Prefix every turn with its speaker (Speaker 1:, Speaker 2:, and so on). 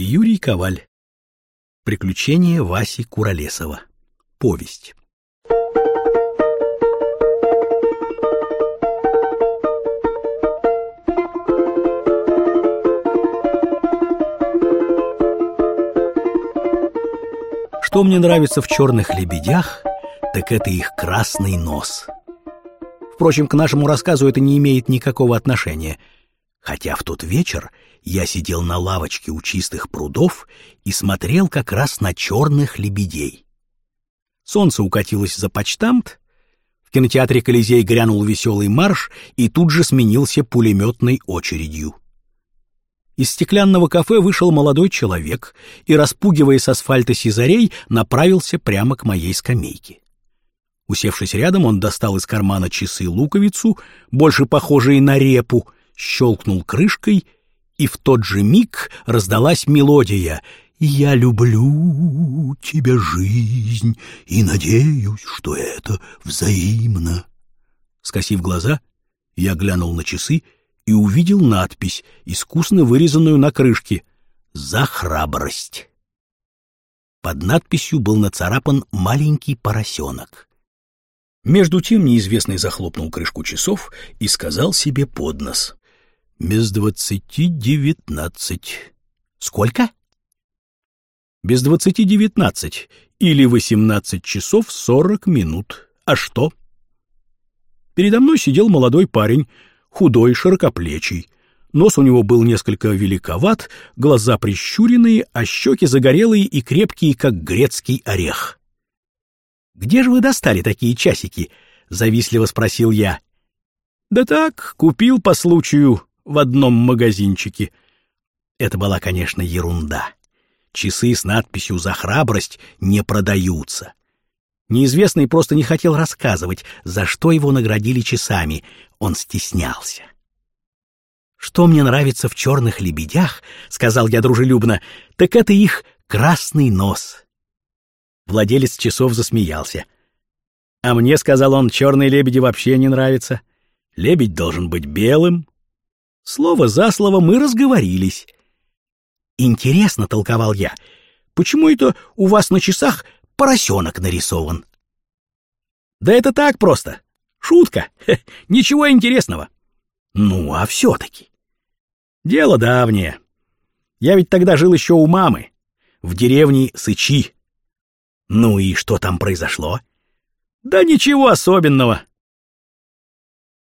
Speaker 1: Юрий Коваль. Приключения Васи Куролесова. Повесть. Что мне нравится в «Черных лебедях», так это их красный нос. Впрочем, к нашему рассказу это не имеет никакого отношения, хотя в тот вечер я сидел на лавочке у чистых прудов и смотрел как раз на черных лебедей. Солнце укатилось за почтамт, в кинотеатре «Колизей» грянул веселый марш и тут же сменился пулеметной очередью. Из стеклянного кафе вышел молодой человек и, распугивая с асфальта сизарей, направился прямо к моей скамейке. Усевшись рядом, он достал из кармана часы-луковицу, больше похожие на репу, щелкнул крышкой, и в тот же миг раздалась мелодия «Я люблю тебя, жизнь, и надеюсь, что это взаимно». Скосив глаза, я глянул на часы и увидел надпись, искусно вырезанную на крышке «За храбрость». Под надписью был нацарапан маленький поросенок. Между тем неизвестный захлопнул крышку часов и сказал себе под нос: «Без 20:19». «Сколько?» «Без 20:19, или 18 часов 40 минут. А что?» Передо мной сидел молодой парень, худой, широкоплечий. Нос у него был несколько великоват, глаза прищуренные, а щеки загорелые и крепкие, как грецкий орех. «Где же вы достали такие часики?» — завистливо спросил я. «Да так, купил по случаю в одном магазинчике». Это была, конечно, ерунда. Часы с надписью «За храбрость» не продаются. Неизвестный просто не хотел рассказывать, за что его наградили часами. Он стеснялся. «Что мне нравится в «Черных лебедях», — сказал я дружелюбно, — так это их красный нос». Владелец часов засмеялся. «А мне, — сказал он, — черные лебеди вообще не нравятся. Лебедь должен быть белым». Слово за слово мы разговорились. «Интересно, — толковал я, — почему это у вас на часах поросенок нарисован?» «Да это так просто. Шутка. Ничего интересного». «Ну, а все-таки?» «Дело давнее. Я ведь тогда жил еще у мамы, в деревне Сычи». «Ну и что там произошло?» «Да ничего особенного.